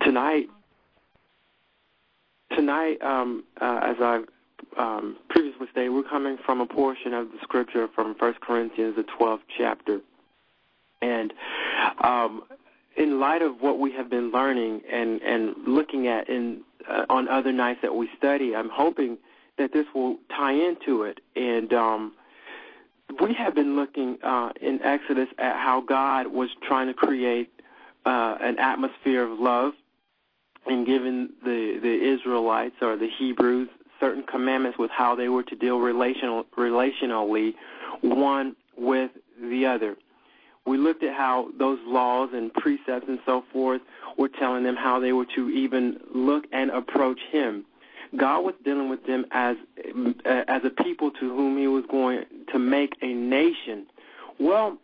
Tonight, as I've previously stated, we're coming from a portion of the scripture from 1 Corinthians, the 12th chapter. And in light of what we have been learning and looking at on other nights that we study, I'm hoping that this will tie into it. And we have been looking in Exodus at how God was trying to create an atmosphere of love and giving the Israelites or the Hebrews certain commandments with how they were to deal relationally one with the other. We looked at how those laws and precepts and so forth were telling them how they were to even look and approach him. God was dealing with them as a people to whom he was going to make a nation. Well,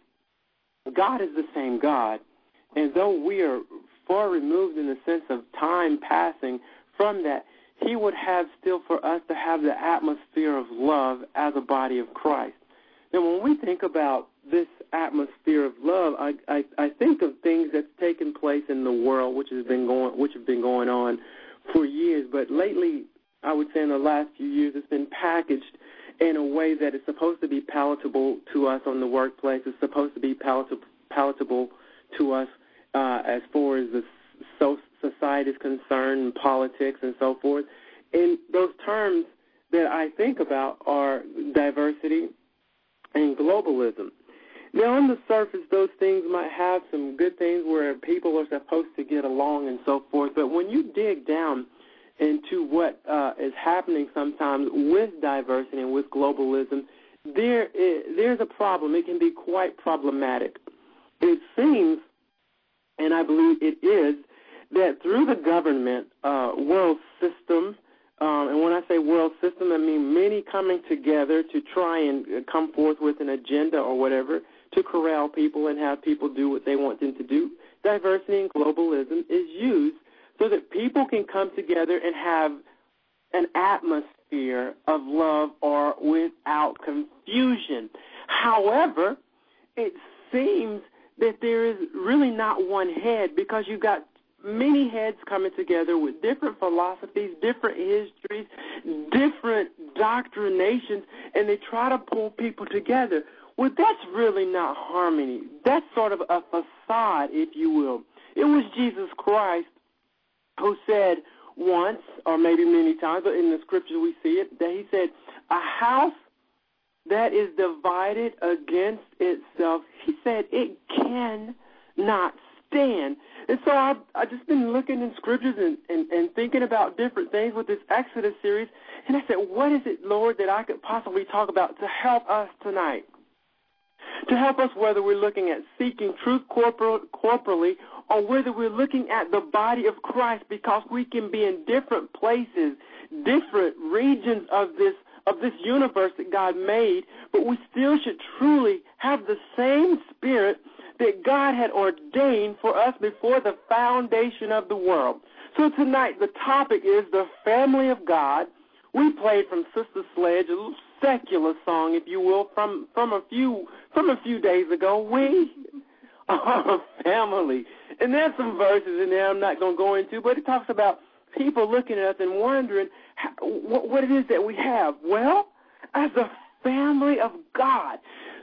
God is the same God, and though we are far removed in the sense of time passing from that, he would have still for us to have the atmosphere of love as a body of Christ. Now, when we think about this atmosphere of love, I think of things that's taken place in the world, which have been going on for years. But lately, I would say in the last few years, it's been packaged in a way that is supposed to be palatable to us on the workplace. It's supposed to be palatable to us as far as the society is concerned, politics and so forth. And those terms that I think about are diversity and globalism. Now, on the surface, those things might have some good things where people are supposed to get along and so forth, but when you dig down into what is happening sometimes with diversity and with globalism, there's a problem. It can be quite problematic. It seems, and I believe it is, that through the government world system, and when I say world system, I mean many coming together to try and come forth with an agenda or whatever to corral people and have people do what they want them to do. Diversity and globalism is used so that people can come together and have an atmosphere of love or without confusion. However, it seems that there is really not one head, because you've got many heads coming together with different philosophies, different histories, different doctrinations, and they try to pull people together. Well, that's really not harmony. That's sort of a facade, if you will. It was Jesus Christ who said once, or maybe many times, but in the scriptures we see it, that he said, a house that is divided against itself, he said, it cannot stand. And so I've just been looking in scriptures and thinking about different things with this Exodus series, and I said, what is it, Lord, that I could possibly talk about to help us tonight? To help us whether we're looking at seeking truth corporally or whether we're looking at the body of Christ, because we can be in different places, different regions of this universe that God made, but we still should truly have the same spirit that God had ordained for us before the foundation of the world. So tonight the topic is the family of God. We played from Sister Sledge, a little secular song, if you will, from a few days ago. We are a family. And there's some verses in there I'm not going to go into, but it talks about people looking at us and wondering what it is that we have. Well, as a family of God,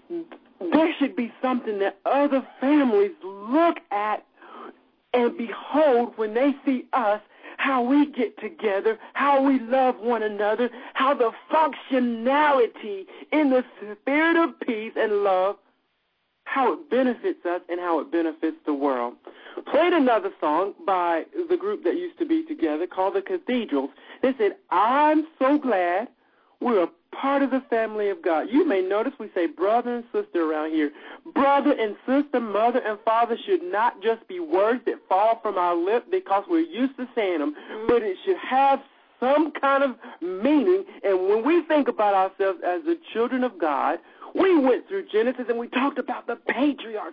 there should be something that other families look at and behold when they see us, how we get together, how we love one another, how the functionality in the spirit of peace and love, how it benefits us and how it benefits the world. Played another song by the group that used to be together called the Cathedrals. They said, I'm so glad we're a part of the family of God. You may notice we say brother and sister around here. Brother and sister, mother and father should not just be words that fall from our lip because we're used to saying them, but it should have some kind of meaning. And when we think about ourselves as the children of God, we went through Genesis and we talked about the patriarchs,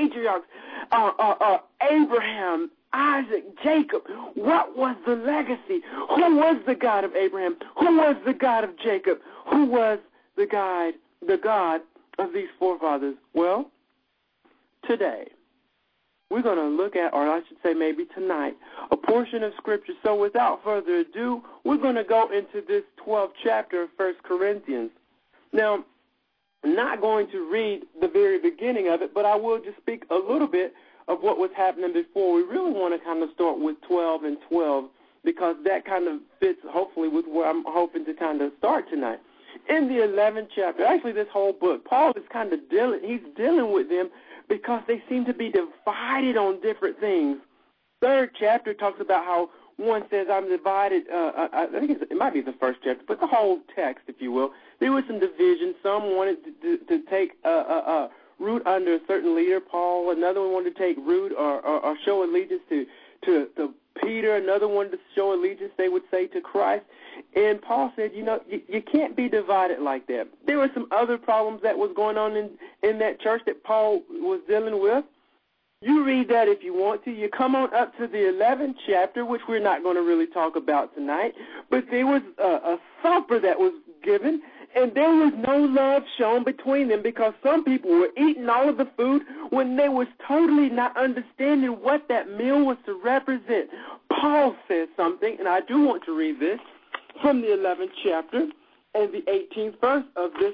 Abraham, Isaac, Jacob. What was the legacy? Who was the God of Abraham? Who was the God of Jacob? Who was the God of these forefathers? Well, today, we're going to look at, or I should say maybe tonight, a portion of Scripture. So without further ado, we're going to go into this 12th chapter of 1 Corinthians. Now, I'm not going to read the very beginning of it, but I will just speak a little bit of what was happening before. We really want to kind of start with 12 and 12 because that kind of fits, hopefully, with where I'm hoping to kind of start tonight. In the 11th chapter, actually this whole book, Paul is kind of dealing with them because they seem to be divided on different things. Third chapter talks about how one says, I'm divided. I think it might be the first chapter, but the whole text, if you will. There was some division. Some wanted to take root under a certain leader, Paul. Another one wanted to take root or show allegiance to Peter. Another wanted to show allegiance, they would say, to Christ. And Paul said, you can't be divided like that. There were some other problems that was going on in that church that Paul was dealing with. You read that if you want to. You come on up to the 11th chapter, which we're not going to really talk about tonight. But there was a supper that was given, and there was no love shown between them because some people were eating all of the food when they was totally not understanding what that meal was to represent. Paul says something, and I do want to read this from the 11th chapter and the 18th verse of this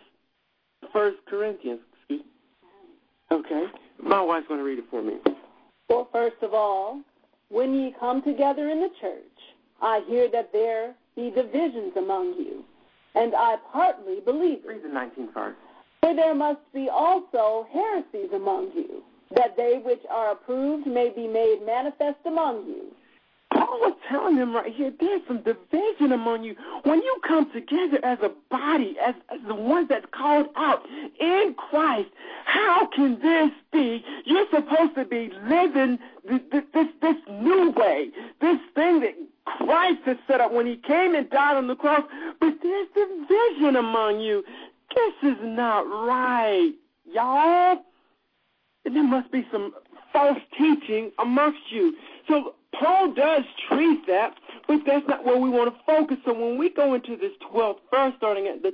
1 Corinthians. Excuse me. Okay. My wife's going to read it for me. For first of all, when ye come together in the church, I hear that there be divisions among you, and I partly believe it. Read the 19th verse. For there must be also heresies among you, that they which are approved may be made manifest among you. Paul was telling them right here, there's some division among you. When you come together as a body, as the ones that's called out in Christ, how can this be? You're supposed to be living this new way, this thing that Christ has set up when he came and died on the cross, but there's division among you. This is not right, y'all. And there must be some false teaching amongst you. So Paul does treat that, but that's not where we want to focus. So when we go into this 12th verse, starting at the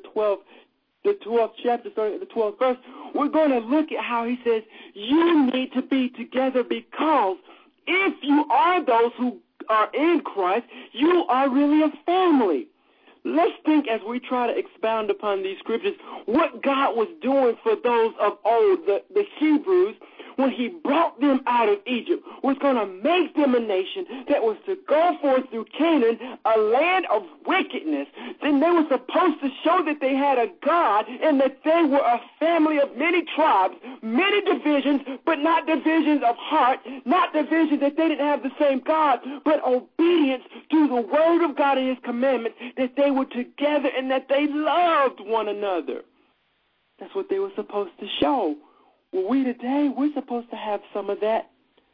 12th chapter, starting at the 12th verse, we're going to look at how he says, you need to be together because if you are those who are in Christ, you are really a family. Let's think as we try to expound upon these scriptures what God was doing for those of old, the Hebrews, when he brought them out of Egypt, was going to make them a nation that was to go forth through Canaan, a land of wickedness. Then they were supposed to show that they had a God and that they were a family of many tribes, many divisions, but not divisions of heart, not divisions that they didn't have the same God, but obedience to the word of God and his commandments, that they were together and that they loved one another. That's what they were supposed to show. Well, we today, we're supposed to have some of that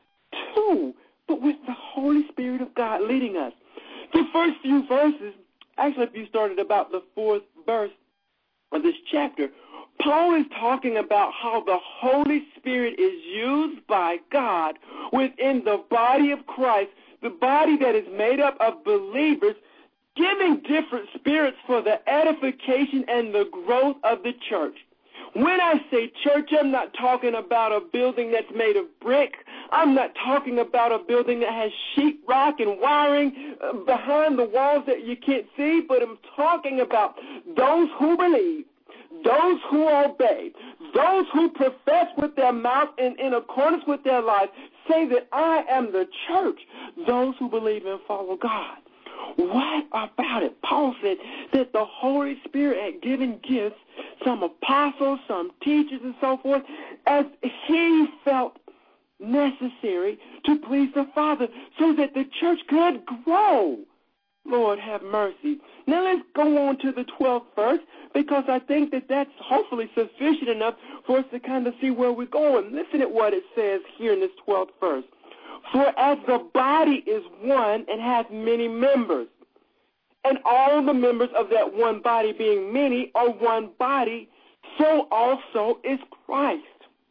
too, but with the Holy Spirit of God leading us. The first few verses, actually if you started about the 4th verse of this chapter, Paul is talking about how the Holy Spirit is used by God within the body of Christ, the body that is made up of believers, giving different spirits for the edification and the growth of the church. When I say church, I'm not talking about a building that's made of brick. I'm not talking about a building that has sheetrock and wiring behind the walls that you can't see, but I'm talking about those who believe, those who obey, those who profess with their mouth and in accordance with their lives say that I am the church, those who believe and follow God. What about it? Paul said that the Holy Spirit had given gifts, some apostles, some teachers, and so forth, as he felt necessary to please the Father so that the church could grow. Lord, have mercy. Now let's go on to the 12th verse because I think that that's hopefully sufficient enough for us to kind of see where we're going. Listen at what it says here in this 12th verse. For as the body is one and has many members, and all the members of that one body being many are one body, so also is Christ.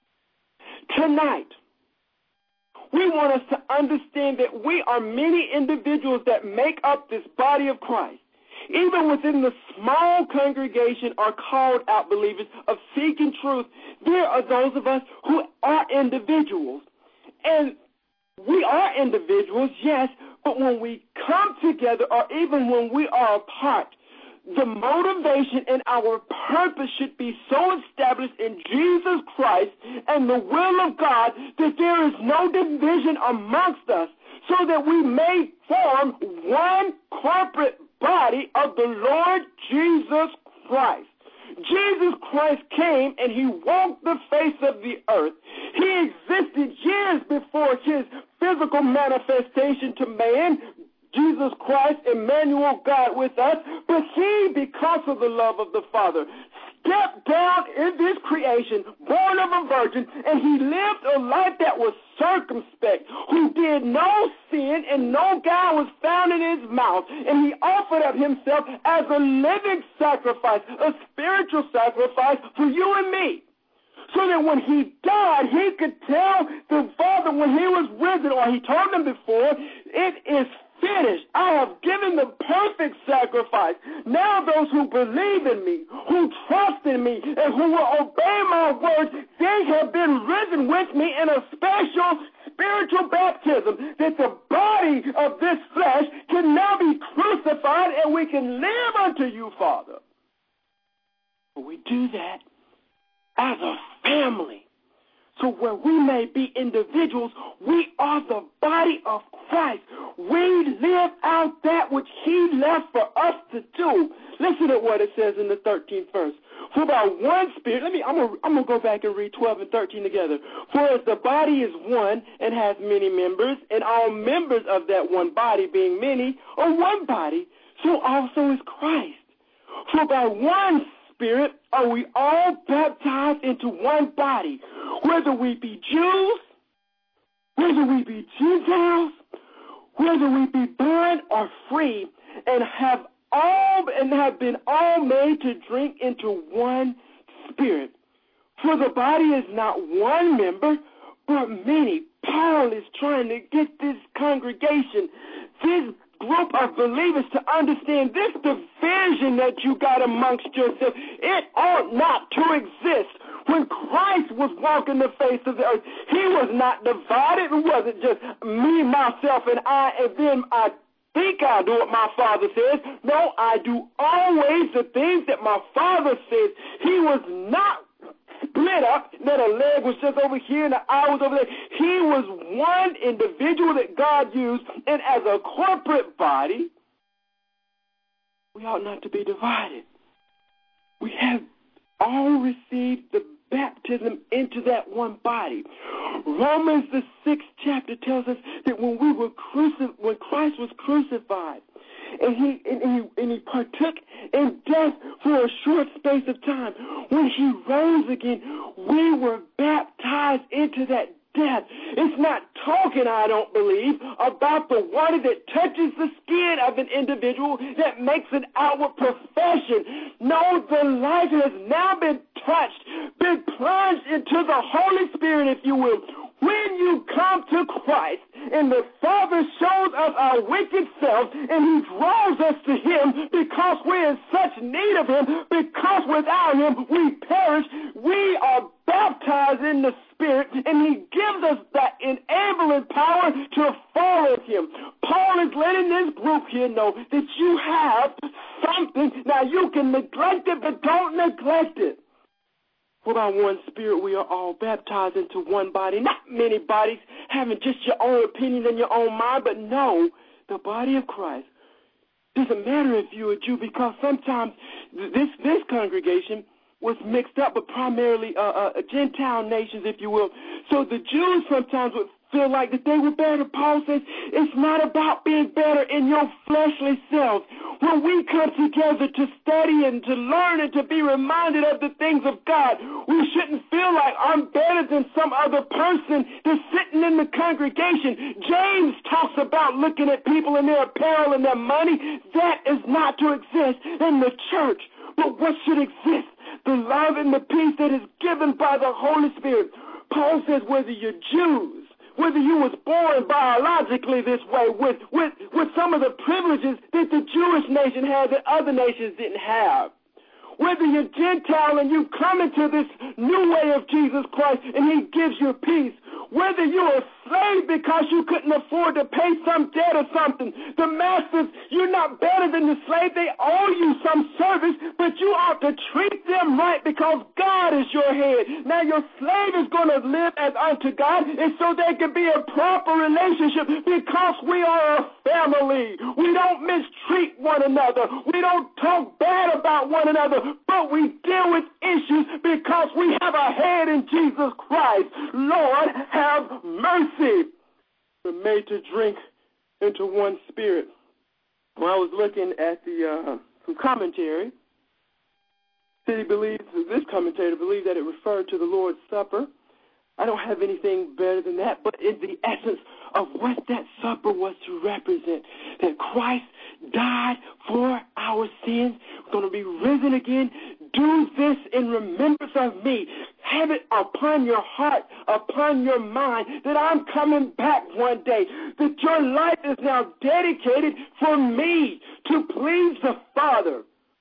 Tonight, we want us to understand that we are many individuals that make up this body of Christ. Even within the small congregation or called out believers of seeking truth, there are those of us who are individuals. And we are individuals, yes, but when we come together or even when we are apart, the motivation and our purpose should be so established in Jesus Christ and the will of God that there is no division amongst us, so that we may form one corporate body of the Lord Jesus Christ. Jesus Christ came and he walked the face of the earth. He existed years before his physical manifestation to man, Jesus Christ, Emmanuel, God with us, but he, because of the love of the Father, stepped down in this creation, born of a virgin, and he lived a life that was circumspect, who did no sin and no guile was found in his mouth, and he offered up himself as a living sacrifice, a spiritual sacrifice for you and me. So that when he died, he could tell the Father when he was risen, or he told them before, it is finished. I have given the perfect sacrifice. Now those who believe in me, who trust in me, and who will obey my words, they have been risen with me in a special spiritual baptism, that the body of this flesh can now be crucified and we can live unto you, Father. But we do that as a family. So where we may be individuals, we are the body of Christ. We live out that which he left for us to do. Listen to what it says in the 13th verse. For by one Spirit, I'm going to go back and read 12 and 13 together. For as the body is one and has many members, and all members of that one body, being many, are one body, so also is Christ. For by one Spirit are we all baptized into one body, whether we be Jews, whether we be Gentiles, whether we be bond or free, and have been all made to drink into one Spirit. For the body is not one member, but many. Paul is trying to get this congregation, this group of believers, to understand this division that you got amongst yourself. It ought not to exist. When Christ was walking the face of the earth, he was not divided. It wasn't just me, myself, and I, and then I think I do what my Father says. No, I do always the things that my Father says. He was not split up, that a leg was just over here and the eye was over there. He was one individual that God used, and as a corporate body, we ought not to be divided. We have all received the baptism into that one body. Romans, the 6th chapter, tells us that when Christ was crucified, and he partook in death for a short space of time, when he rose again, we were baptized into that death. It's not talking, I don't believe, about the water that touches the skin of an individual that makes an outward profession. No, the life has now been touched, been plunged into the Holy Spirit, if you will. When you come to Christ and the Father shows us our wicked self and he draws us to him because we're in such need of him, because without him we perish, we are baptized in the Spirit, and he gives us that enabling power to follow him. Paul is letting this group here know that you have something. Now you can neglect it, but don't neglect it. For by one Spirit we are all baptized into one body. Not many bodies having just your own opinion and your own mind, but no, the body of Christ. Doesn't matter if you're a Jew, because sometimes this congregation was mixed up, but primarily Gentile nations, if you will. So the Jews sometimes would feel like that they were better. Paul says it's not about being better in your fleshly self. When we come together to study and to learn and to be reminded of the things of God, we shouldn't feel like I'm better than some other person that's sitting in the congregation. James talks about looking at people and their apparel and their money. That is not to exist in the church. But what should exist? The love and the peace that is given by the Holy Spirit. Paul says whether you're Jews, whether you was born biologically this way with some of the privileges that the Jewish nation had that other nations didn't have, whether you're Gentile and you come into this new way of Jesus Christ and he gives you peace, whether you're a slave because you couldn't afford to pay some debt or something. The masters, you're not better than the slave. They owe you some service, but you ought to treat them right because God is your head. Now your slave is going to live as unto God, and so there can be a proper relationship because we are a family. We don't mistreat one another. We don't talk bad about one another, but we deal with issues because we have a head in Jesus Christ. Lord, have mercy. We're made to drink into one spirit. When I was looking at some commentary, this commentator believes that it referred to the Lord's Supper. I don't have anything better than that, but in the essence of what that supper was to represent, that Christ died for our sins, going to be risen again. Do this in remembrance of me. Have it upon your heart, upon your mind, that I'm coming back one day, that your life is now dedicated for me to please the Father.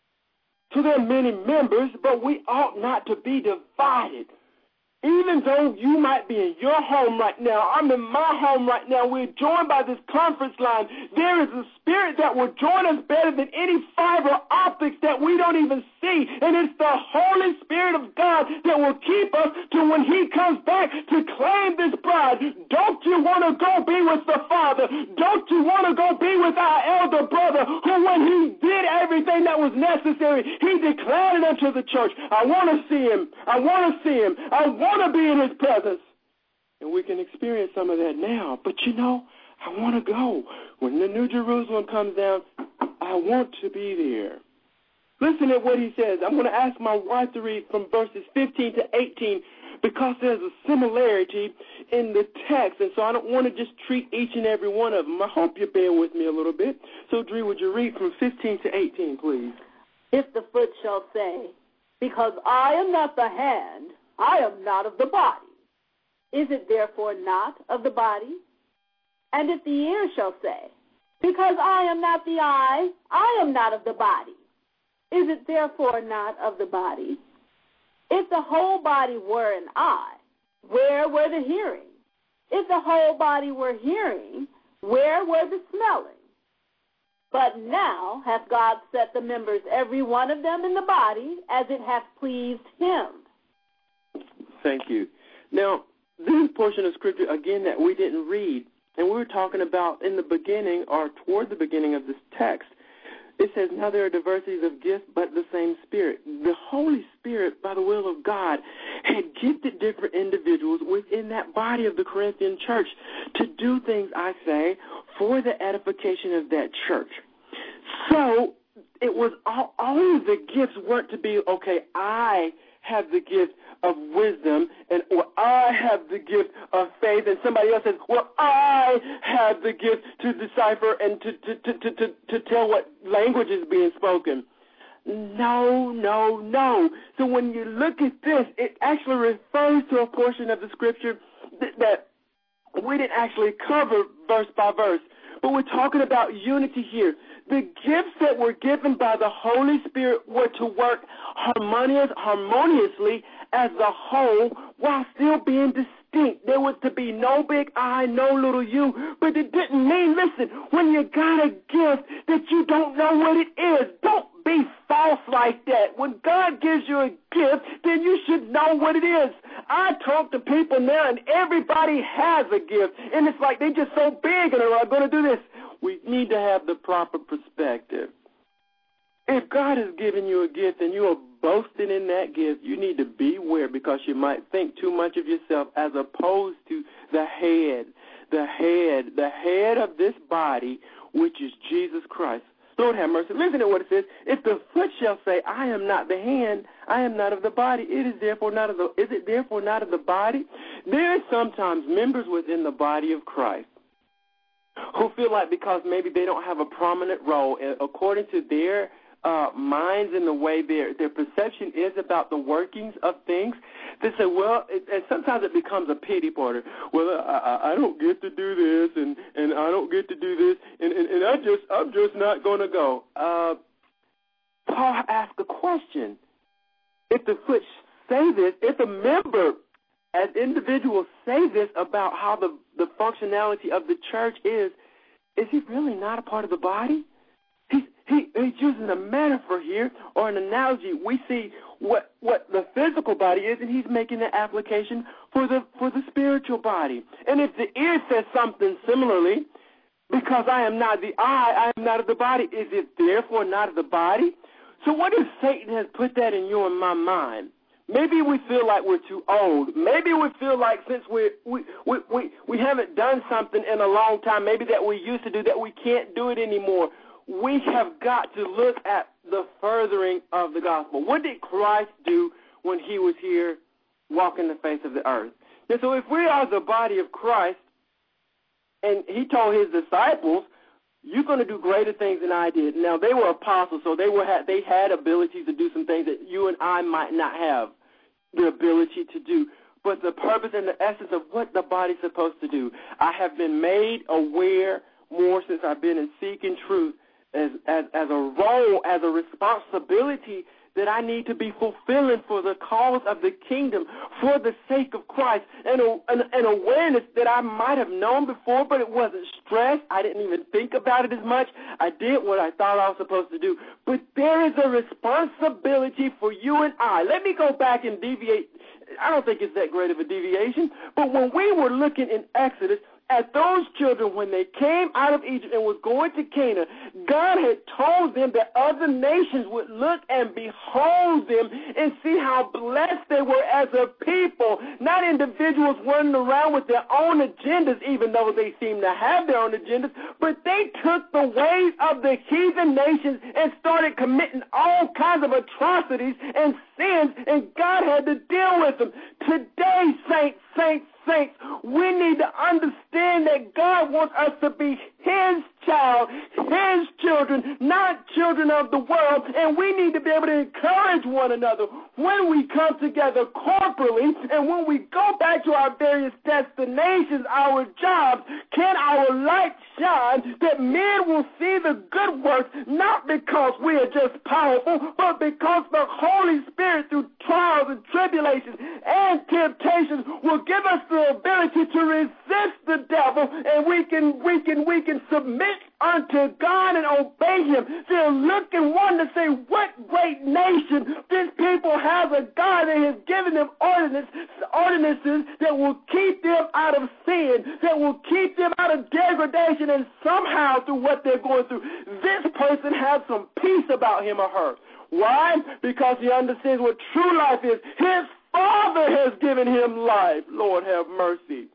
So there are many members, but we ought not to be divided. Even though you might be in your home right now, I'm in my home right now, we're joined by this conference line, there is a spirit that will join us better than any fiber optics that we don't even see. And it's the Holy Spirit of God that will keep us to when he comes back to claim this bride. Don't you want to go be with the Father? Don't you want to go be with our elder brother who, when he did everything that was necessary, he declared it unto the church? I want to see him. I want to see him. I want to be in his presence. And we can experience some of that now. But you know, I want to go. When the New Jerusalem comes down, I want to be there. Listen to what he says. I'm going to ask my wife to read from verses 15 to 18 because there's a similarity in the text, and so I don't want to just treat each and every one of them. I hope you bear with me a little bit. So, Dree, would you read from 15 to 18, please? If the foot shall say, because I am not the hand, I am not of the body, is it therefore not of the body? And if the ear shall say, because I am not the eye, I am not of the body, is it therefore not of the body? If the whole body were an eye, where were the hearing? If the whole body were hearing, where were the smelling? But now hath God set the members, every one of them, in the body, as it hath pleased him. Thank you. Now, this portion of Scripture, again, that we didn't read, and we were talking about in the beginning or toward the beginning of this text, it says, now there are diversities of gifts, but the same Spirit. The Holy Spirit, by the will of God, had gifted different individuals within that body of the Corinthian church to do things, I say, for the edification of that church. So it was all of the gifts weren't to be, okay, I have the gift of wisdom, or I have the gift of faith, and somebody else says, well, I have the gift to decipher and to tell what language is being spoken. No. So when you look at this, it actually refers to a portion of the Scripture that we didn't actually cover verse by verse, but we're talking about unity here. The gifts that were given by the Holy Spirit were to work harmoniously as a whole while still being distinct. There was to be no big I, no little you, but it didn't mean, listen, when you got a gift that you don't know what it is, don't be false like that. When God gives you a gift, then you should know what it is. I talk to people now, and everybody has a gift, and it's like they're just so big and are going to do this. We need to have the proper perspective. If God has given you a gift and you are boasting in that gift, you need to beware because you might think too much of yourself as opposed to the head of this body, which is Jesus Christ. Lord have mercy. Listen to what it says. If the foot shall say, I am not the hand, I am not of the body, is it therefore not of the body? There are sometimes members within the body of Christ who feel like because maybe they don't have a prominent role, according to their minds and the way their perception is about the workings of things, they say, well, and sometimes it becomes a pity party. Well, I don't get to do this, and I don't get to do this, and I'm just not going to go. Paul asked a question. If the foot say this, if a member as individuals say this about how the functionality of the church is he really not a part of the body? He's using a metaphor here or an analogy. We see what the physical body is, and he's making the application for the spiritual body. And if the ear says something similarly, because I am not the eye, I am not of the body, is it therefore not of the body? So what if Satan has put that in your and my mind? Maybe we feel like we're too old. Maybe we feel like since we haven't done something in a long time, maybe that we used to do, that we can't do it anymore. We have got to look at the furthering of the gospel. What did Christ do when he was here walking the face of the earth? And so if we are the body of Christ, and he told his disciples, you're going to do greater things than I did. Now, they were apostles, so they had abilities to do some things that you and I might not have the ability to do. But the purpose and the essence of what the body's supposed to do, I have been made aware more since I've been in Seeking Truth as a role, as a responsibility that I need to be fulfilling for the cause of the kingdom, for the sake of Christ, and an awareness that I might have known before, but it wasn't stressed. I didn't even think about it as much. I did what I thought I was supposed to do. But there is a responsibility for you and I. Let me go back and deviate. I don't think it's that great of a deviation, but when we were looking in Exodus, at those children, when they came out of Egypt and was going to Canaan, God had told them that other nations would look and behold them and see how blessed they were as a people, not individuals running around with their own agendas, even though they seem to have their own agendas, but they took the ways of the heathen nations and started committing all kinds of atrocities and sins, and God had to deal with them. Today, saints, we need to understand that God wants us to be his child, his children, not children of the world, and we need to be able to encourage one another when we come together corporately and when we go back to our various destinations, our jobs. Can our light shine that men will see the good works, not because we are just powerful, but because the Holy Spirit, through trials and tribulations and temptations, will give us the ability to resist the devil, and we can submit unto God and obey him. They'll look and wonder, say, what great nation. This people has a God that has given them ordinances that will keep them out of sin, that will keep them out of degradation, and somehow through what they're going through, this person has some peace about him or her. Why? Because he understands what true life is. His Father has given him life. Lord have mercy.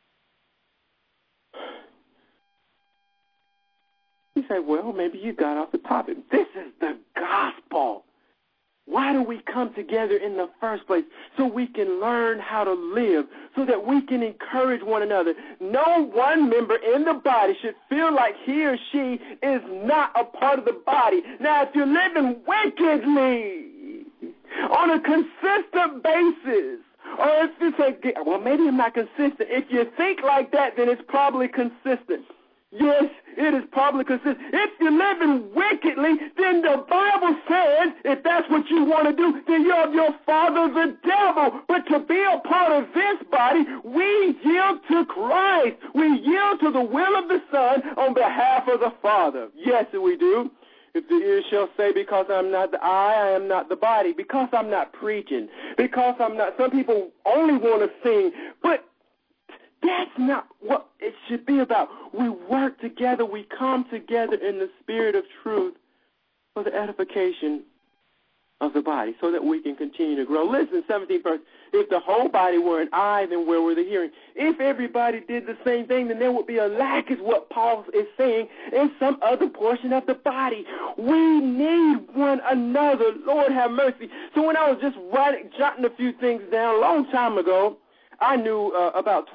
You say, well, maybe you got off the topic. This is the gospel. Why do we come together in the first place? So we can learn how to live, so that we can encourage one another. No one member in the body should feel like he or she is not a part of the body. Now, if you're living wickedly on a consistent basis, or if you say, well, maybe I'm not consistent. If you think like that, then it's probably consistent. Yes, it is probably consistent. If you're living wickedly, then the Bible says, if that's what you want to do, then you're of your father the devil. But to be a part of this body, we yield to Christ. We yield to the will of the Son on behalf of the Father. Yes, we do. If the ear shall say, because I'm not the eye, I am not the body, because I'm not preaching, because I'm not, some people only want to sing, but that's not what it should be about. We work together, we come together in the spirit of truth for the edification of the body, so that we can continue to grow. Listen, 17th verse, if the whole body were an eye, then where were the hearing? If everybody did the same thing, then there would be a lack, is what Paul is saying, in some other portion of the body. We need one another. Lord have mercy. So when I was just jotting a few things down a long time ago, I knew about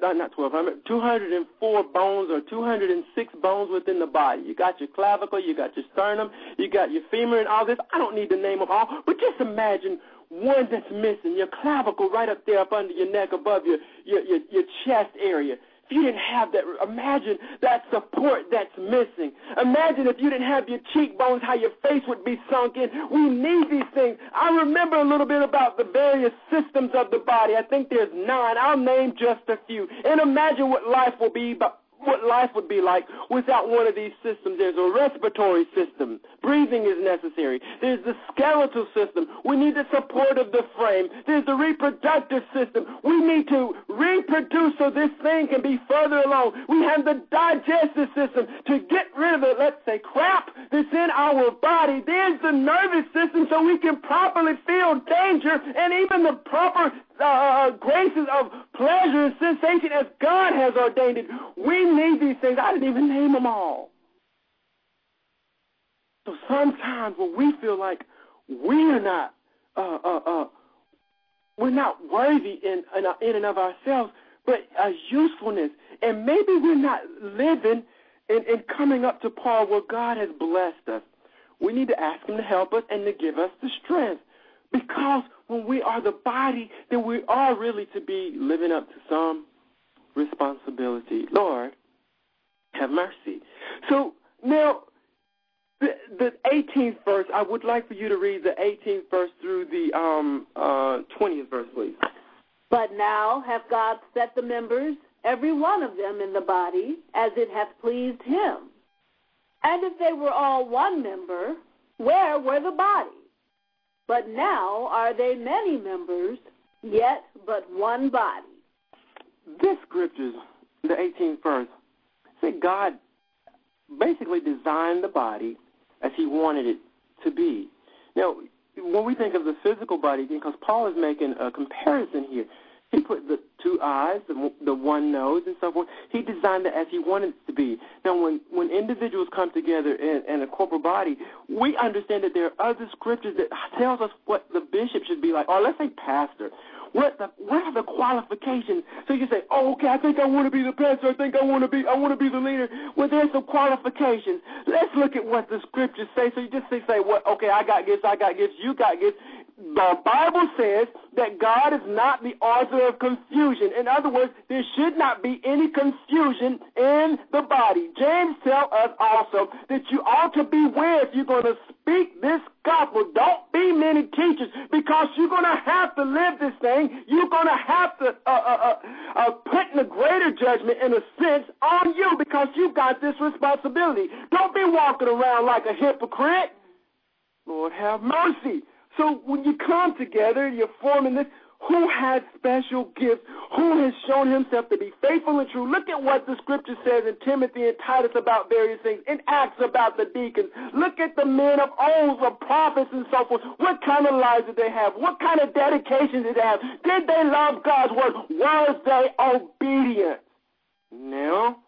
204 bones or 206 bones within the body. You got your clavicle, you got your sternum, you got your femur and all this. I don't need to name them all, but just imagine one that's missing, your clavicle right up there up under your neck above your chest area. if you didn't have that, imagine that support that's missing. Imagine if you didn't have your cheekbones, how your face would be sunk in. We need these things. I remember a little bit about the various systems of the body. I think there's 9. I'll name just a few. And imagine what life will be like without one of these systems. There's a respiratory system. Breathing is necessary. There's the skeletal system. We need the support of the frame. There's the reproductive system. We need to reproduce so this thing can be further along. We have the digestive system to get rid of the, let's say, crap that's in our body. There's the nervous system so we can properly feel danger and even the proper graces of pleasure and sensation as God has ordained it. We need these things. I didn't even name them all. So sometimes when we feel like we're not worthy in and of ourselves, but a usefulness, and maybe we're not living and coming up to par where God has blessed us, we need to ask Him to help us and to give us the strength. Because when we are the body, then we are really to be living up to some responsibility. Lord, have mercy. So now, the 18th verse, I would like for you to read the 18th verse through the 20th verse, please. But now hath God set the members, every one of them in the body, as it hath pleased Him. And if they were all one member, where were the body? But now are they many members, yet but one body. This scripture, the 18th verse, said God basically designed the body as He wanted it to be. Now, when we think of the physical body, because Paul is making a comparison here, he put the 2 eyes, the 1 nose, and so forth. He designed it as He wanted it to be. Now, when individuals come together in a corporate body, we understand that there are other scriptures that tells us what the bishop should be like, or let's say pastor. What are the qualifications? So you say, oh, okay, I think I want to be the pastor. I think I want to be the leader. Well, there's some qualifications. Let's look at what the scriptures say. So you just say, well, okay, I got gifts, you got gifts. The Bible says that God is not the author of confusion. In other words, there should not be any confusion in the body. James tells us also that you ought to beware if you're going to speak this gospel. Don't be many teachers, because you're going to have to live this thing. You're going to have to put in a greater judgment, in a sense, on you, because you've got this responsibility. Don't be walking around like a hypocrite. Lord have mercy. So when you come together, you're forming this, who has special gifts, who has shown himself to be faithful and true. Look at what the scripture says in Timothy and Titus about various things, in Acts about the deacons. Look at the men of old, the prophets and so forth. What kind of lives did they have? What kind of dedication did they have? Did they love God's word? Was they obedient? Now,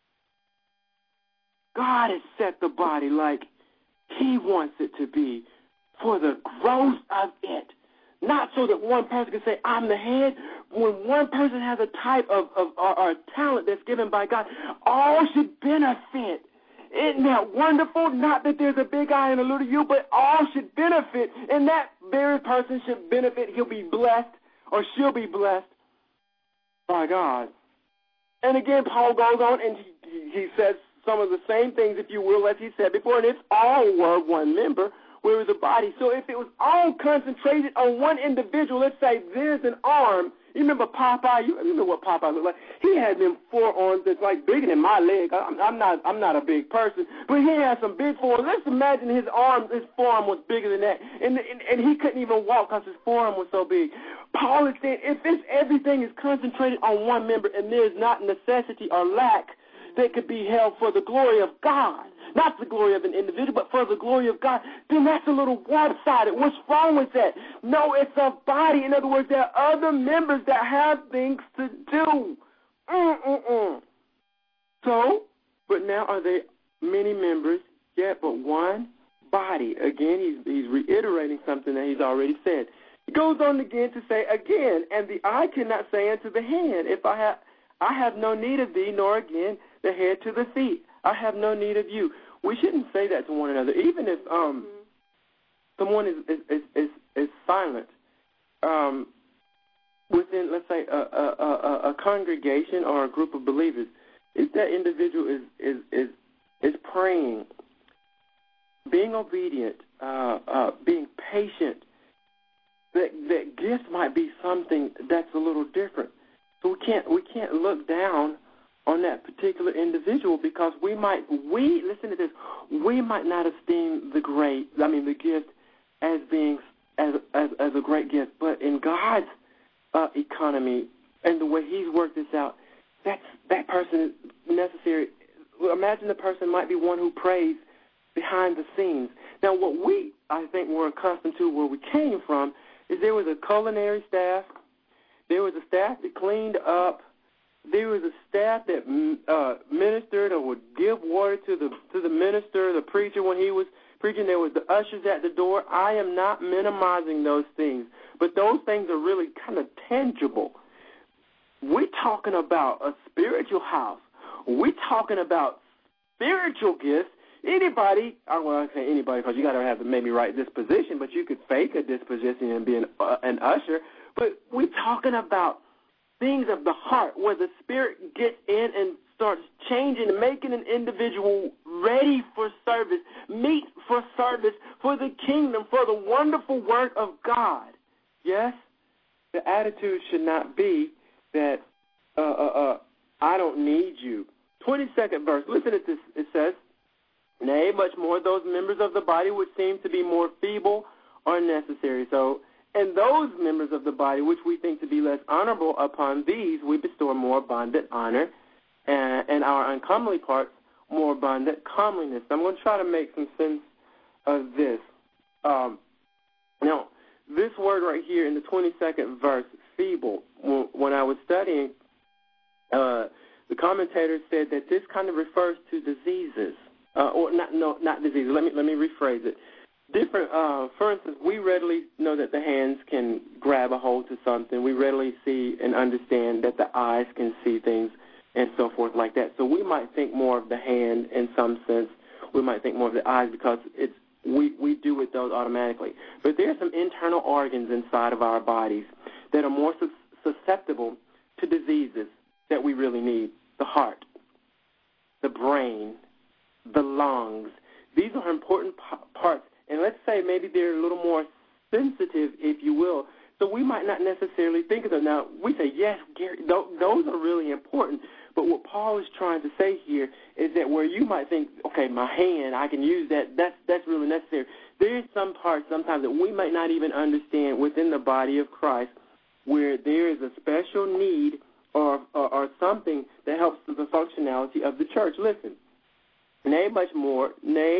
God has set the body like He wants it to be, for the growth of it. Not so that one person can say, I'm the head. When one person has a type of or talent that's given by God, all should benefit. Isn't that wonderful? Not that there's a big I and a little you, but all should benefit. And that very person should benefit. He'll be blessed, or she'll be blessed by God. And again, Paul goes on and he says some of the same things, if you will, as he said before, and it's all were one member. Where was the body? So if it was all concentrated on one individual, let's say there's an arm. You remember Popeye? You remember what Popeye looked like? He had them 4 arms that's like bigger than my leg. I'm not a big person, but he had some big forearms. Let's imagine his forearm was bigger than that, and he couldn't even walk because his forearm was so big. Paul is saying if everything is concentrated on one member and there's not necessity or lack that could be held for the glory of God, not the glory of an individual, but for the glory of God, then that's a little one-sided. What's wrong with that? No, it's a body. In other words, there are other members that have things to do. So, but now are there many members, yet but one body? Again, he's reiterating something that he's already said. He goes on again to say, again, and the eye cannot say unto the hand, if I have no need of thee, nor again the head to the feet, I have no need of you. We shouldn't say that to one another, even if someone is silent. within, let's say, a congregation or a group of believers, if that individual is praying, being obedient, being patient, that gift might be something that's a little different. So we can't look down on that particular individual because we might not esteem the gift as being as a great gift, but in God's economy and the way He's worked this out, that person is necessary. Imagine the person might be one who prays behind the scenes. Now, what I think, were accustomed to where we came from is there was a culinary staff, there was a staff that cleaned up, there was a staff that ministered or would give water to the minister, the preacher when he was preaching. There was the ushers at the door. I am not minimizing those things, but those things are really kind of tangible. We're talking about a spiritual house. We're talking about spiritual gifts. Anybody, I won't say anybody because you got to have maybe right disposition, but you could fake a disposition and be an usher. But we're talking about things of the heart where the Spirit gets in and starts changing and making an individual ready for service, meet for service, for the kingdom, for the wonderful work of God. Yes? The attitude should not be that I don't need you. 22nd verse, listen to this. It says, nay, much more those members of the body which seem to be more feeble are necessary. So, and those members of the body which we think to be less honorable, upon these we bestow more abundant honor, and our uncomely parts more abundant comeliness. I'm going to try to make some sense of this. Now, this word right here in the 22nd verse, feeble, when I was studying, the commentator said that this kind of refers to diseases. Not diseases. Let me rephrase it. Different. For instance, we readily know that the hands can grab a hold to something. We readily see and understand that the eyes can see things and so forth like that. So we might think more of the hand in some sense. We might think more of the eyes because we do with those automatically. But there are some internal organs inside of our bodies that are more susceptible to diseases that we really need. The heart, the brain, the lungs. These are important parts. And let's say maybe they're a little more sensitive, if you will. So we might not necessarily think of them. Now, we say, yes, Gary, those are really important. But what Paul is trying to say here is that where you might think, okay, my hand, I can use that, that's really necessary. There's some parts sometimes that we might not even understand within the body of Christ where there is a special need or something that helps with the functionality of the church. Listen, nay, much more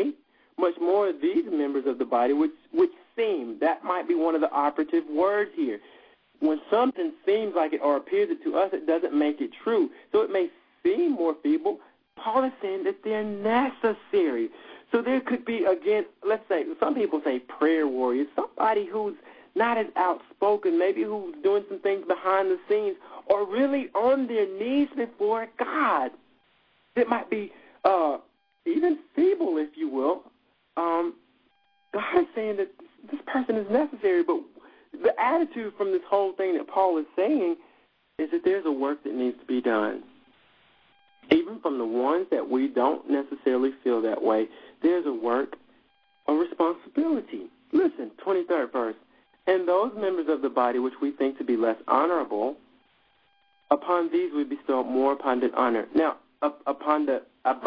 of these members of the body, which seem, that might be one of the operative words here. When something seems like it or appears it to us, it doesn't make it true. So it may seem more feeble. Paul is saying that they're necessary. So there could be, again, let's say, some people say prayer warriors, somebody who's not as outspoken, maybe who's doing some things behind the scenes or really on their knees before God. It might be even feeble, if you will. God is saying that this person is necessary, but the attitude from this whole thing that Paul is saying is that there's a work that needs to be done. Even from the ones that we don't necessarily feel that way, there's a work, a responsibility. Listen, 23rd verse. And those members of the body which we think to be less honorable, upon these we bestow more abundant honor. Now, abundant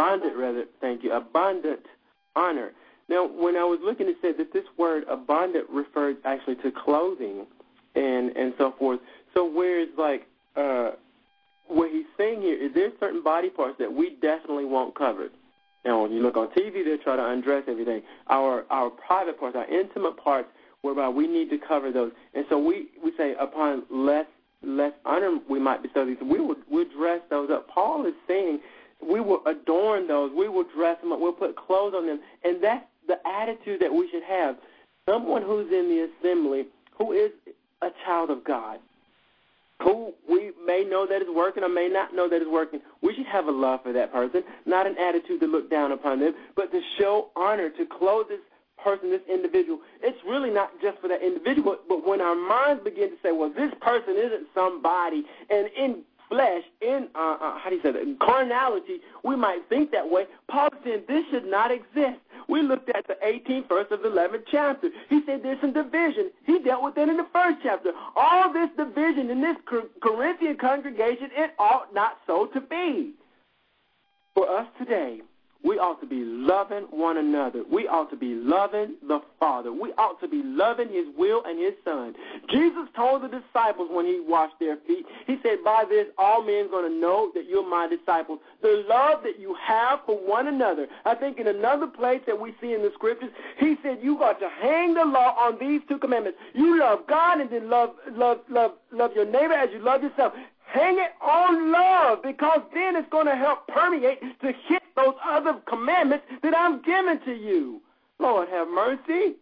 honor. Now, when I was looking, it said that this word abundant referred actually to clothing and so forth. So whereas like what he's saying here is there's certain body parts that we definitely want covered. Now, when you look on TV, they try to undress everything. Our private parts, our intimate parts, whereby we need to cover those. And so we say upon less honor we might bestow these. We'll dress those up. Paul is saying we will adorn those. We will dress them up. We'll put clothes on them. And that's the attitude that we should have. Someone who's in the assembly who is a child of God, who we may know that is working or may not know that is working, we should have a love for that person, not an attitude to look down upon them, but to show honor, to clothe this person, this individual, it's really not just for that individual, but when our minds begin to say, well, this person isn't somebody, and in flesh, in, carnality, we might think that way. Paul said this should not exist. We looked at the 18th verse of the 11th chapter. He said there's some division. He dealt with it in the first chapter. All this division in this Corinthian congregation, it ought not so to be. For us today, we ought to be loving one another. We ought to be loving the Father. We ought to be loving His will and His Son. Jesus told the disciples when He washed their feet, He said, by this all men are going to know that you're my disciples. The love that you have for one another. I think in another place that we see in the Scriptures, He said you got to hang the law on these two commandments. You love God and then love your neighbor as you love yourself. Hang it on love, because then it's going to help permeate to hit those other commandments that I'm giving to you. Lord, have mercy.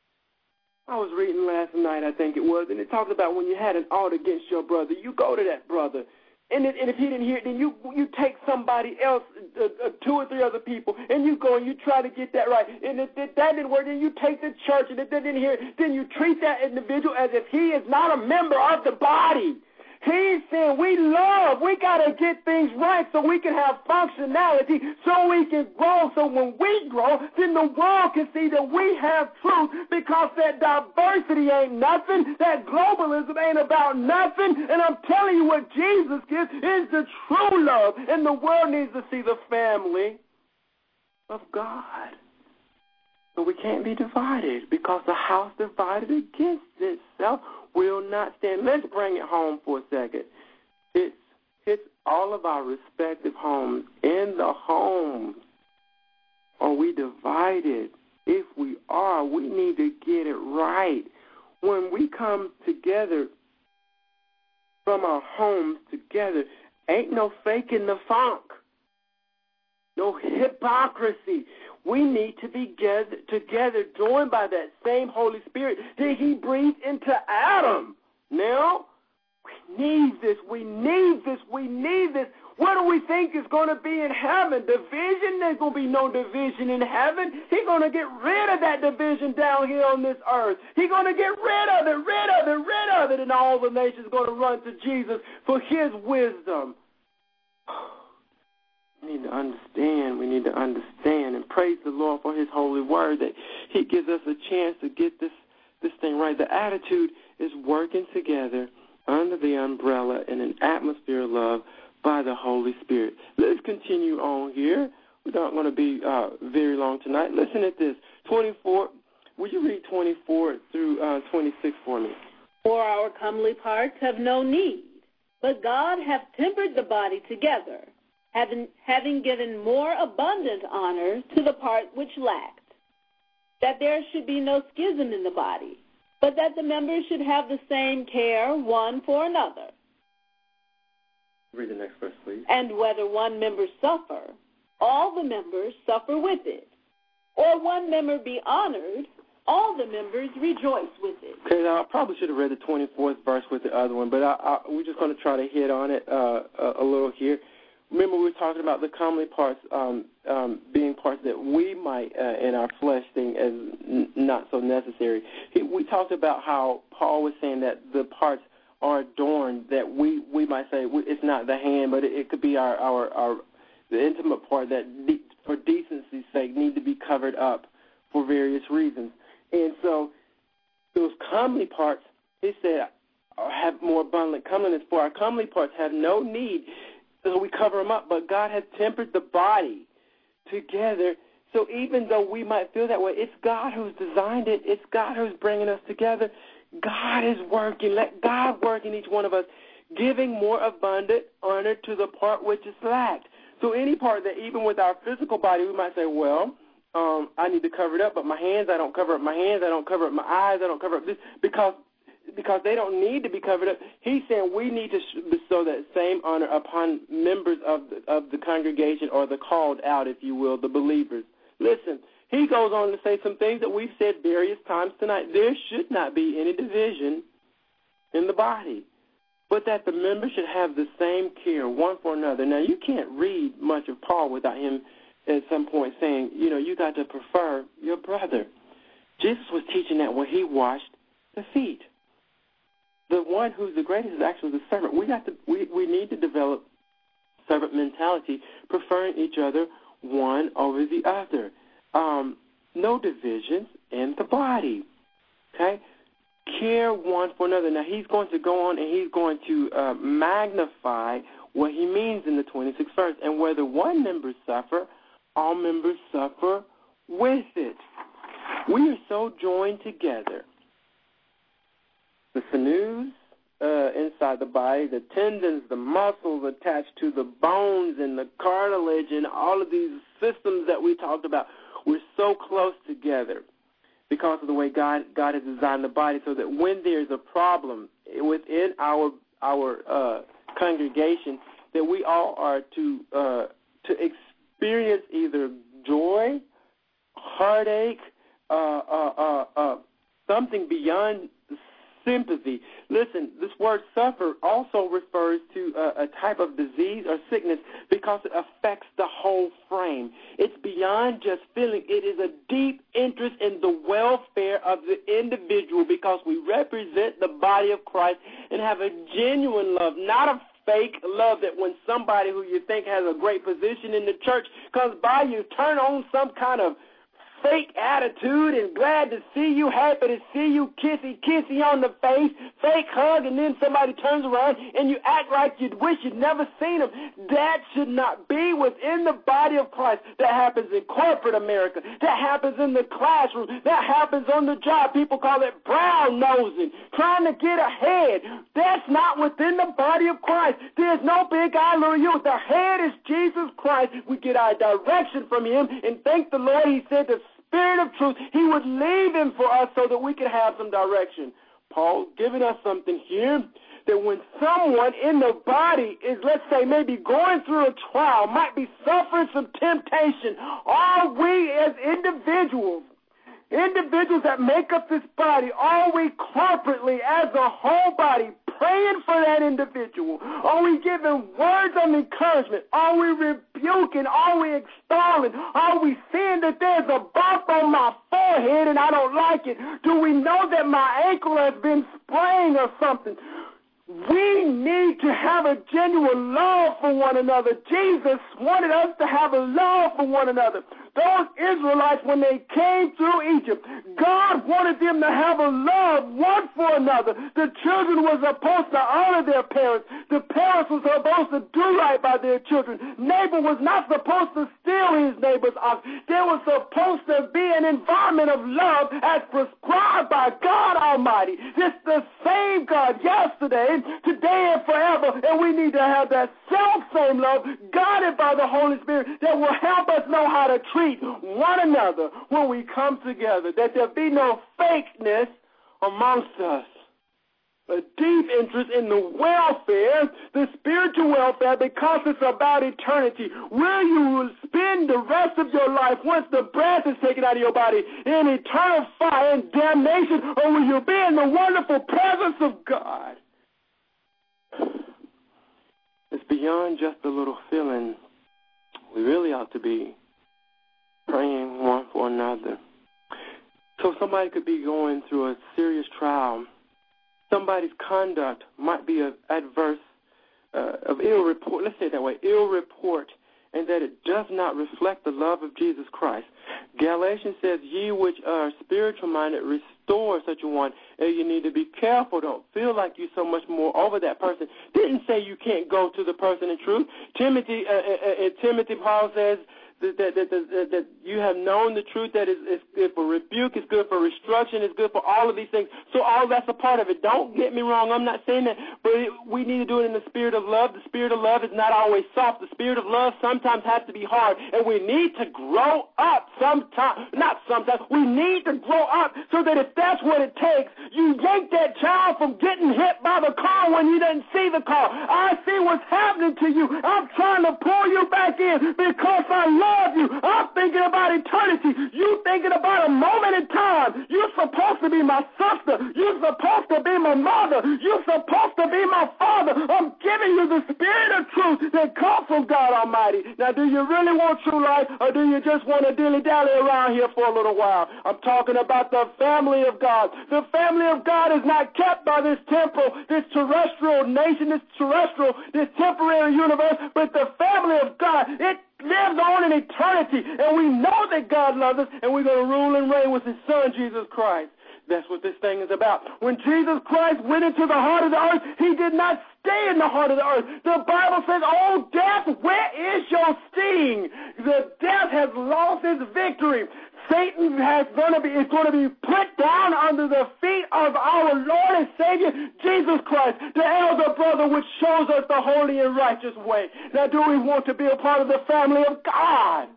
I was reading last night, I think it was, and it talks about when you had an ought against your brother, you go to that brother. And if he didn't hear it, then you take somebody else, 2 or 3 other people, and you go and you try to get that right. And if that didn't work, then you take the church, and if they didn't hear it, then you treat that individual as if he is not a member of the body. He's saying we got to get things right so we can have functionality, so we can grow. So when we grow, then the world can see that we have truth, because that diversity ain't nothing. That globalism ain't about nothing. And I'm telling you, what Jesus gives is the true love. And the world needs to see the family of God. So we can't be divided, because the house divided against itself will not stand. Let's bring it home for a second. It's all of our respective homes. In the homes, are we divided? If we are, we need to get it right. When we come together from our homes together, ain't no faking the funk, no hypocrisy. We need to be together, joined by that same Holy Spirit that He breathed into Adam. Now, we need this. We need this. We need this. What do we think is going to be in heaven? Division? There's going to be no division in heaven. He's going to get rid of that division down here on this earth. He's going to get rid of it, and all the nations are going to run to Jesus for His wisdom. We need to understand and praise the Lord for His holy word, that He gives us a chance to get this thing right. The attitude is working together under the umbrella in an atmosphere of love by the Holy Spirit. Let's continue on here. We're not going to be very long tonight. Listen at this. 24. Would you read 24 through 26 for me? For our comely parts have no need, but God hath tempered the body together, having given more abundant honor to the part which lacked, that there should be no schism in the body, but that the members should have the same care one for another. Read the next verse, please. And whether one member suffer, all the members suffer with it. Or one member be honored, all the members rejoice with it. Okay, now I probably should have read the 24th verse with the other one, but we're just going to try to hit on it a little here. Remember, we were talking about the comely parts being parts that we might, in our flesh, think as not so necessary. We talked about how Paul was saying that the parts are adorned, that we might say it's not the hand, but it could be the intimate part that, for decency's sake, need to be covered up for various reasons. And so those comely parts, he said, have more abundant comeliness. For our comely parts have no need, so we cover them up. But God has tempered the body together. So even though we might feel that way, it's God who's designed it. It's God who's bringing us together. God is working. Let God work in each one of us, giving more abundant honor to the part which is lacked. So any part that even with our physical body, we might say, well, I need to cover it up, but my hands, I don't cover up my hands, I don't cover up my eyes, I don't cover up this, because they don't need to be covered up. He's saying we need to bestow that same honor upon members of the congregation, or the called out, if you will, the believers. Listen, he goes on to say some things that we've said various times tonight. There should not be any division in the body, but that the members should have the same care one for another. Now, you can't read much of Paul without him at some point saying, you got to prefer your brother. Jesus was teaching that when he washed the feet. The one who's the greatest is actually the servant. We need to develop servant mentality, preferring each other one over the other. No divisions in the body. Okay? Care one for another. Now, he's going to go on and he's going to magnify what he means in the 26th verse. And whether one member suffer, all members suffer with it. We are so joined together. The sinews inside the body, the tendons, the muscles attached to the bones and the cartilage and all of these systems that we talked about, we're so close together because of the way God has designed the body, so that when there's a problem within our congregation, that we all are to experience either joy, heartache, something beyond sympathy. Listen, this word suffer also refers to a type of disease or sickness because it affects the whole frame. It's beyond just feeling. It is a deep interest in the welfare of the individual because we represent the body of Christ and have a genuine love, not a fake love that when somebody who you think has a great position in the church comes by, you turn on some kind of fake attitude and glad to see you, happy to see you, kissy on the face, fake hug, and then somebody turns around and you act like you wish you'd never seen them. That should not be within the body of Christ. That happens in corporate America. That happens in the classroom. That happens on the job. People call it brown nosing, trying to get ahead. That's not within the body of Christ. There's no big I, little you. The head is Jesus Christ. We get our direction from him, and thank the Lord, he said the Spirit of truth, he would leave him for us so that we could have some direction. Paul giving us something here, that when someone in the body is, let's say, maybe going through a trial, might be suffering some temptation, are we as individuals that make up this body, are we corporately as a whole body praying for that individual? Are we giving words of encouragement? Are we rebuking? Are we extolling? Are we seeing that there's a bump on my forehead and I don't like it? Do we know that my ankle has been sprained or something? We need to have a genuine love for one another. Jesus wanted us to have a love for one another. Those Israelites, when they came through Egypt, God wanted them to have a love one for another. The children were supposed to honor their parents. The parents were supposed to do right by their children. Neighbor was not supposed to steal his neighbor's ox. There was supposed to be an environment of love as prescribed by God Almighty. It's the same God yesterday, today, and forever, and we need to have that self-same love guided by the Holy Spirit that will help us know how to treat one another when we come together, that there be no fakeness amongst us. A deep interest in the welfare, the spiritual welfare, because it's about eternity. Where you will spend the rest of your life once the breath is taken out of your body in eternal fire and damnation, or will you be in the wonderful presence of God? It's beyond just a little feeling. We really ought to be praying one for another. So somebody could be going through a serious trial. Somebody's conduct might be adverse, of ill report, let's say it that way, ill report, and that it does not reflect the love of Jesus Christ. Galatians says, ye which are spiritual-minded, restore such a one. And you need to be careful. Don't feel like you're so much more over that person. Didn't say you can't go to the person in truth. Timothy, Paul says, that you have known the truth, that is good for rebuke, it's good for instruction, it's good for all of these things. So all that's a part of it. Don't get me wrong. I'm not saying that, but we need to do it in the spirit of love. The spirit of love is not always soft. The spirit of love sometimes has to be hard, and we need to grow up sometimes. Not sometimes. We need to grow up so that if that's what it takes, you yank that child from getting hit by the car when you didn't see the car. I see what's happening to you. I'm trying to pull you back in because I love love you. I'm thinking about eternity. You thinking about a moment in time. You're supposed to be my sister. You're supposed to be my mother. You're supposed to be my father. I'm giving you the spirit of truth that comes from God Almighty. Now, do you really want true life, or do you just want to dilly-dally around here for a little while? I'm talking about the family of God. The family of God is not kept by this temporal, this terrestrial nation, this temporary universe, but the family of God, it lives on in eternity, and we know that God loves us, and we're going to rule and reign with his son, Jesus Christ. That's what this thing is about. When Jesus Christ went into the heart of the earth, he did not stay in the heart of the earth. The Bible says, oh, death, where is your sting? The death has lost its victory. Satan is going to be put down under the feet of our Lord and Savior, Jesus Christ, the elder brother which shows us the holy and righteous way. Now, do we want to be a part of the family of God?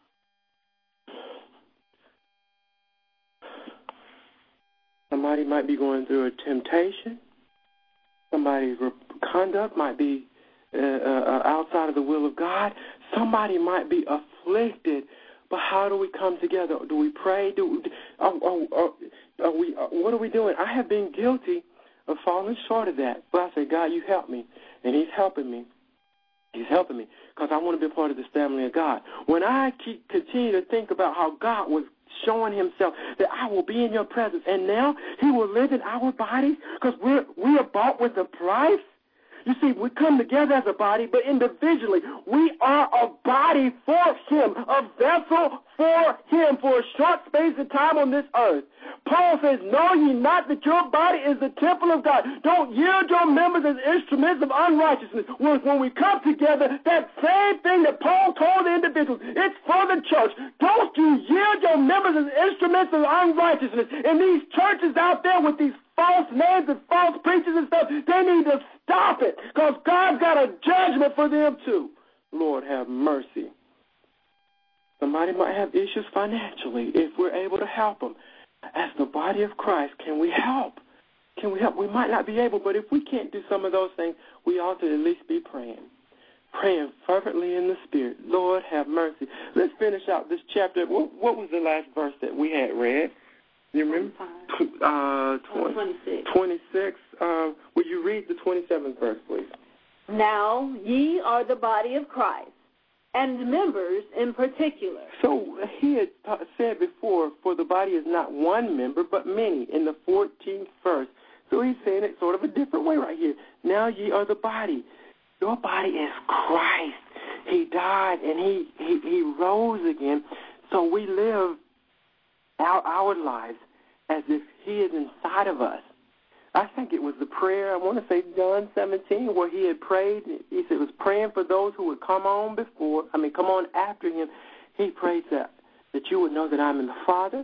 Somebody might be going through a temptation. Somebody's conduct might be outside of the will of God. Somebody might be afflicted. But how do we come together? Do we pray? What are we doing? I have been guilty of falling short of that. But I say, God, you help me. And he's helping me. He's helping me because I want to be a part of this family of God. When I continue to think about how God was showing himself that I will be in your presence, and now he will live in our bodies because we are bought with a price. You see, we come together as a body, but individually, we are a body for him, a vessel for him for a short space of time on this earth. Paul says, know ye not that your body is the temple of God. Don't yield your members as instruments of unrighteousness. When we come together, that same thing that Paul told the individuals, it's for the church. Don't you yield your members as instruments of unrighteousness. And these churches out there with these false names and false preachers and stuff, they need to stop it because God's got a judgment for them too. Lord, have mercy. Somebody might have issues financially. If we're able to help them, as the body of Christ, can we help? Can we help? We might not be able, but if we can't do some of those things, we ought to at least be praying fervently in the Spirit. Lord, have mercy. Let's finish out this chapter. What was the last verse that we had read? You remember? 26. 26. Will you read the 27th verse, please? Now ye are the body of Christ, and members in particular. So he had said before, for the body is not one member, but many, in the 14th verse. So he's saying it sort of a different way right here. Now ye are the body. Your body is Christ. He died and he rose again. So we live our lives as if he is inside of us. I think it was the prayer, I want to say John 17, where he had prayed. He said, was praying for those who would come on after him. He prayed that you would know that I'm in the Father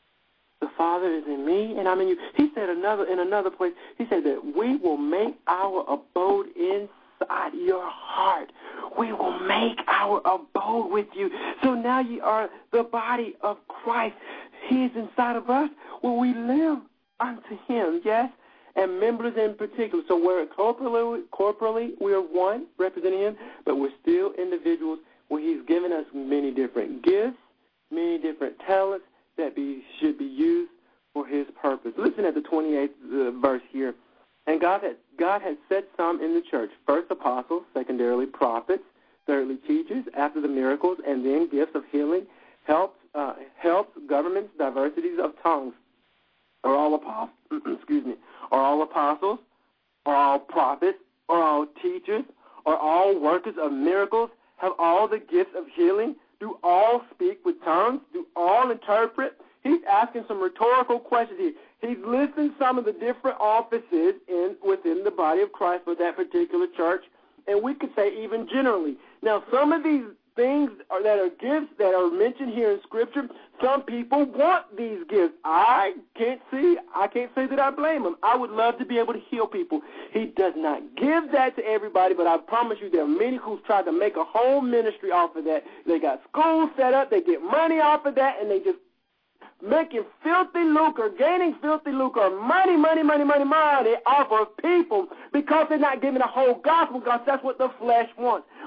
is in me, and I'm in you. He said in another place, he said that we will make our abode inside your heart. We will make our abode with you. So now you are the body of Christ. He is inside of us. Will we live unto him, yes? And members in particular. So we're corporally we are one, representing him, but we're still individuals where he's given us many different gifts, many different talents that should be used for his purpose. Listen at the 28th verse here. And God has set some in the church, first apostles, secondarily prophets, thirdly teachers, after the miracles, and then gifts of healing, helps, governments, diversities of tongues. Are all apostles? Are all apostles? Are all prophets? Are all teachers? Are all workers of miracles? Have all the gifts of healing? Do all speak with tongues? Do all interpret? He's asking some rhetorical questions here. He's listing some of the different offices within the body of Christ for that particular church, and we could say even generally. Now, some of these things that are gifts that are mentioned here in Scripture, some people want these gifts. I can't say that I blame them. I would love to be able to heal people. He does not give that to everybody, but I promise you there are many who've tried to make a whole ministry off of that. They got schools set up, they get money off of that, and they just making filthy lucre, gaining filthy lucre, money off of people because they're not giving the whole gospel because that's what the flesh wants.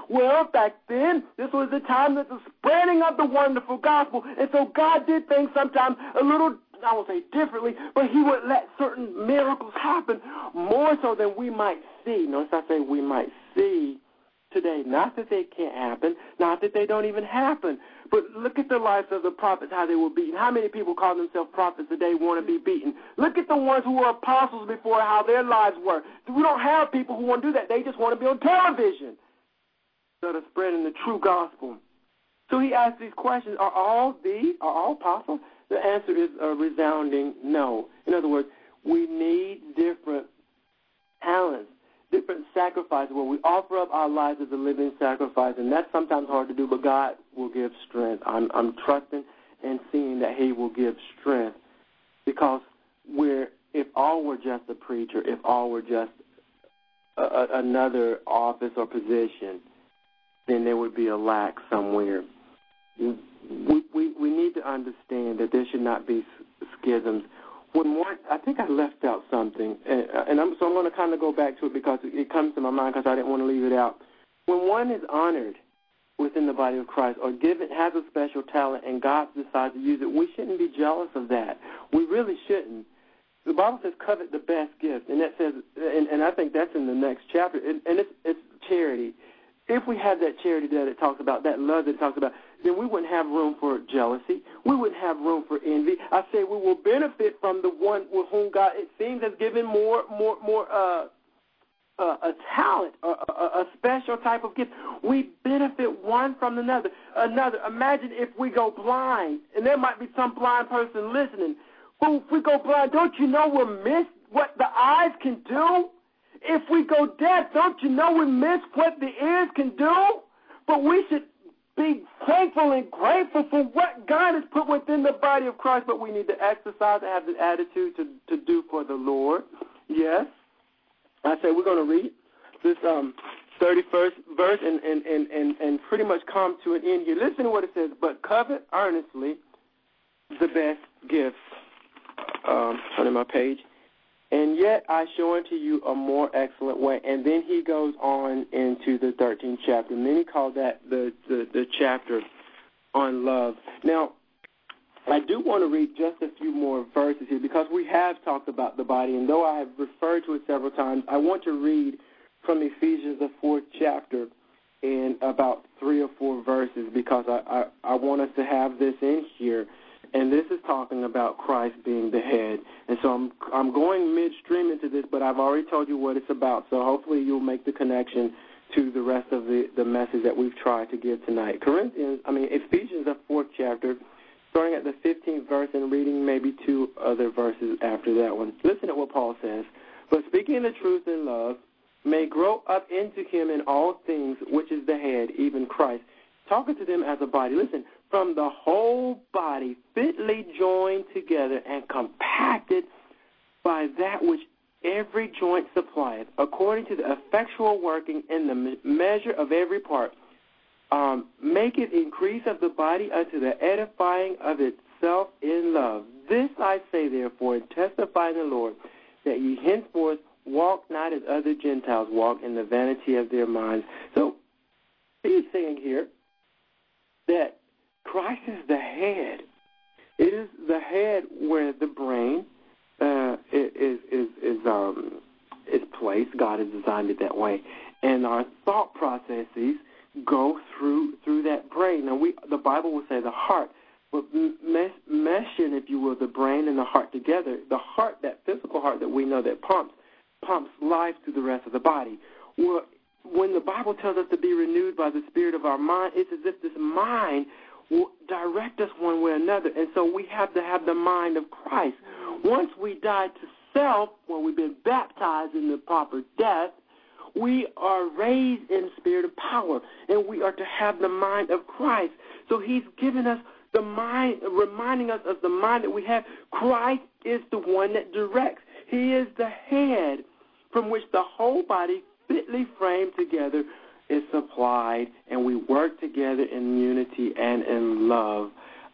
Well, back then, this was the time that the spreading of the wonderful gospel. And so God did things sometimes a little, I won't say differently, but he would let certain miracles happen more so than we might see. Notice I say we might see today. Not that they can't happen, not that they don't even happen, but look at the lives of the prophets, how they were beaten. How many people call themselves prophets today want to be beaten? Look at the ones who were apostles before, how their lives were. We don't have people who want to do that. They just want to be on television instead of spreading the true gospel. So he asked these questions. Are all apostles? The answer is a resounding no. In other words, we need different talents, different sacrifices where we offer up our lives as a living sacrifice, and that's sometimes hard to do, but God will give strength. I'm trusting and seeing that he will give strength, because if all were just a preacher, if all were just another office or position, then there would be a lack somewhere. We need to understand that there should not be schisms. I think I left out something, so I'm going to kind of go back to it because it comes to my mind because I didn't want to leave it out. When one is honored within the body of Christ or has a special talent and God decides to use it, we shouldn't be jealous of that. We really shouldn't. The Bible says covet the best gift, and that says, and I think that's in the next chapter, and it's charity. If we have that charity that it talks about, that love that it talks about, then we wouldn't have room for jealousy. We wouldn't have room for envy. I say we will benefit from the one with whom God, it seems, has given more a talent, a special type of gift. We benefit one from another. Imagine if we go blind, and there might be some blind person listening. Well, if we go blind, don't you know we'll miss what the eyes can do? If we go deaf, don't you know we miss what the ears can do? But we should be thankful and grateful for what God has put within the body of Christ, but we need to exercise and have the attitude to do for the Lord. Yes. I say we're going to read this 31st verse and pretty much come to an end here. Listen to what it says. But covet earnestly the best gifts. Turning my page. And yet I show unto you a more excellent way. And then he goes on into the 13th chapter. And then he called that the chapter on love. Now, I do want to read just a few more verses here because we have talked about the body. And though I have referred to it several times, I want to read from Ephesians, the 4th chapter, in about 3 or 4 verses because I want us to have this in here. And this is talking about Christ being the head. And so I'm going midstream into this, but I've already told you what it's about. So hopefully you'll make the connection to the rest of the message that we've tried to give tonight. Ephesians, the 4th chapter, starting at the 15th verse and reading maybe 2 other verses after that one. Listen to what Paul says. But speaking the truth in love, may grow up into him in all things, which is the head, even Christ. Talking to them as a body. Listen, from the whole body fitly joined together and compacted by that which every joint supplieth, according to the effectual working in the measure of every part, make it increase of the body unto the edifying of itself in love. This I say, therefore, and testify in the Lord, that ye henceforth walk not as other Gentiles walk in the vanity of their minds. So he's saying here that Christ is the head. It is the head where the brain is placed. God has designed it that way, and our thought processes go through that brain. Now, the Bible will say the heart, but meshing, if you will, the brain and the heart together. The heart, that physical heart that we know that pumps life to the rest of the body. Well, when the Bible tells us to be renewed by the spirit of our mind, it's as if this mind will direct us one way or another. And so we have to have the mind of Christ. Once we die to self, when we've been baptized in the proper death, we are raised in spirit of power, and we are to have the mind of Christ. So he's given us the mind, reminding us of the mind that we have. Christ is the one that directs. He is the head from which the whole body fitly framed together is supplied, and we work together in unity and in love.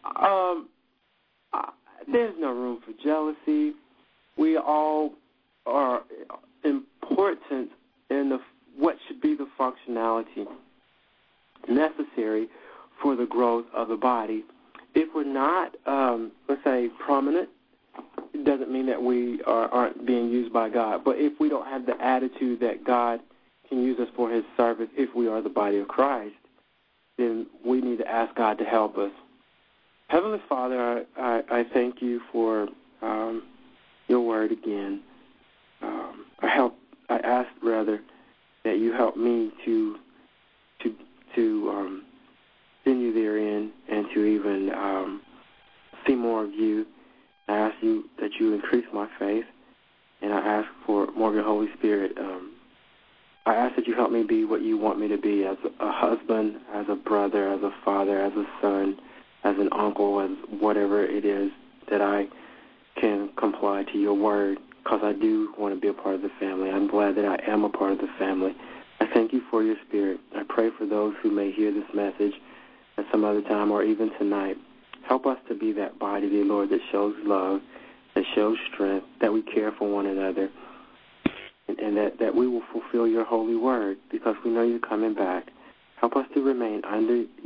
There's no room for jealousy. We all are important in what should be the functionality necessary for the growth of the body. If we're not, let's say, prominent, it doesn't mean that we aren't being used by God. But if we don't have the attitude that God can use us for his service, if we are the body of Christ, then we need to ask God to help us. Heavenly Father, I thank you for your word again. I ask that you help me to continue therein and to even see more of you. I ask you that you increase my faith, and I ask for more of your Holy Spirit. I ask that you help me be what you want me to be as a husband, as a brother, as a father, as a son, as an uncle, as whatever it is that I can comply to your word, because I do want to be a part of the family. I'm glad that I am a part of the family. I thank you for your spirit. I pray for those who may hear this message at some other time or even tonight. Help us to be that body, dear Lord, that shows love, that shows strength, that we care for one another, and that we will fulfill your holy word, because we know you're coming back. Help us to remain under